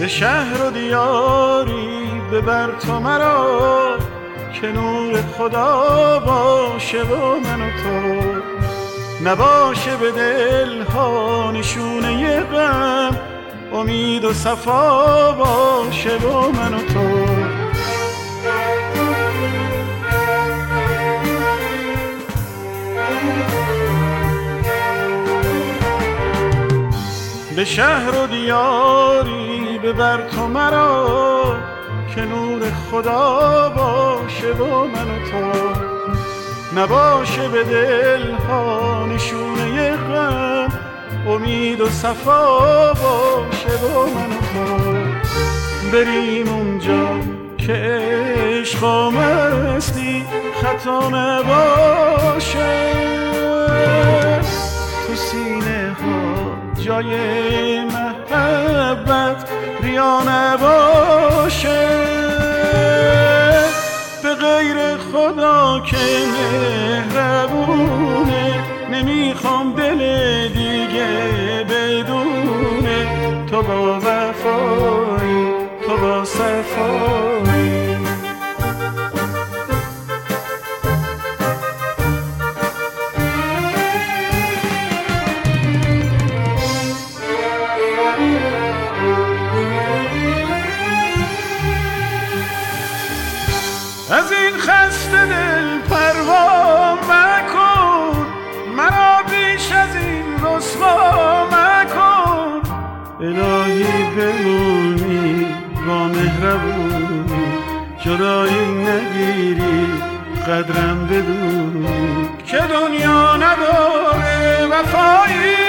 شهر و دیاری ببر تو مرا، که نور خدا باشه و من و تو، نباشه به دل ها نشونه غم، امید و صفا باشه و من و تو. به شهر و دیاری ببر تو مرا، که نور خدا باشه و من و تو، نباشه به دل ها نشونه غم، امید و صفا باشه و من و تو. بریم اونجا که عشق و مستی خطا نباشه، تو سینه ها جای محبت ریا نباشه، به غیر خدا که مهربونه، نمیخوام دل دیگه بدونه، تو با وفایی تو با صفایی. از این خسته دل پروا مکن، مرا بیش از این رسوا مکن، الهی بمونی با مهربونی، جدایی نگیری قدرم بدونی، که دنیا نداره وفایی.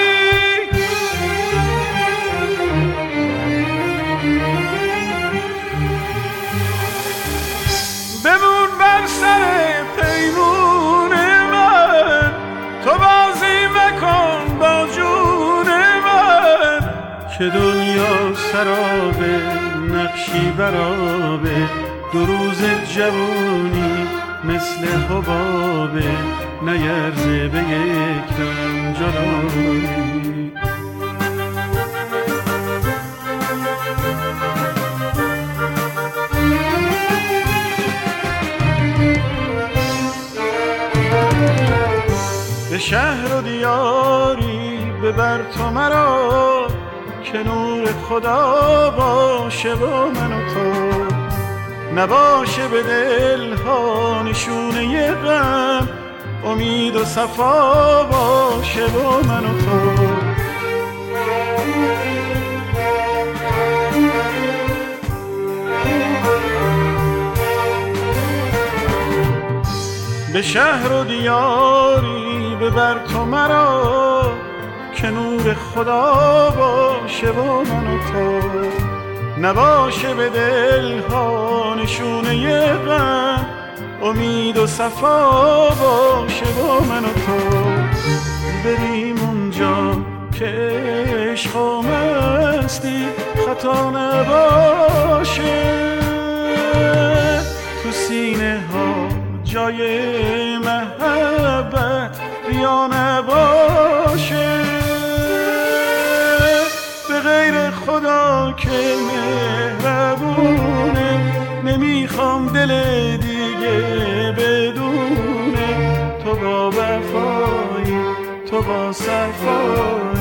بمون بر سر پیمون من، تو بازی مکن با جون من، که دنیا سرابه نقشی برابه، دو روز جوونی مثل حبابه، نیرزه به یک دم جدایی. به شهر و دیاری ببر تو مرا، که نور خدا باشه و من و تو، نباشه به دل ها نشونه غم، امید و صفا باشه و من و تو. به شهر و دیاری ببر تو مرا، که نور خدا باشه و من و تو، نباشه به دل ها نشونه غم، امید و صفا باشه و من و تو. بریم اونجا که عشق و مستی خطا نباشه، تو سینه ها جای محبت ریا نباشه، به غیر خدا که مهربونه، نمیخوام دل دیگه بدونه، تو با وفایی تو با صفایی.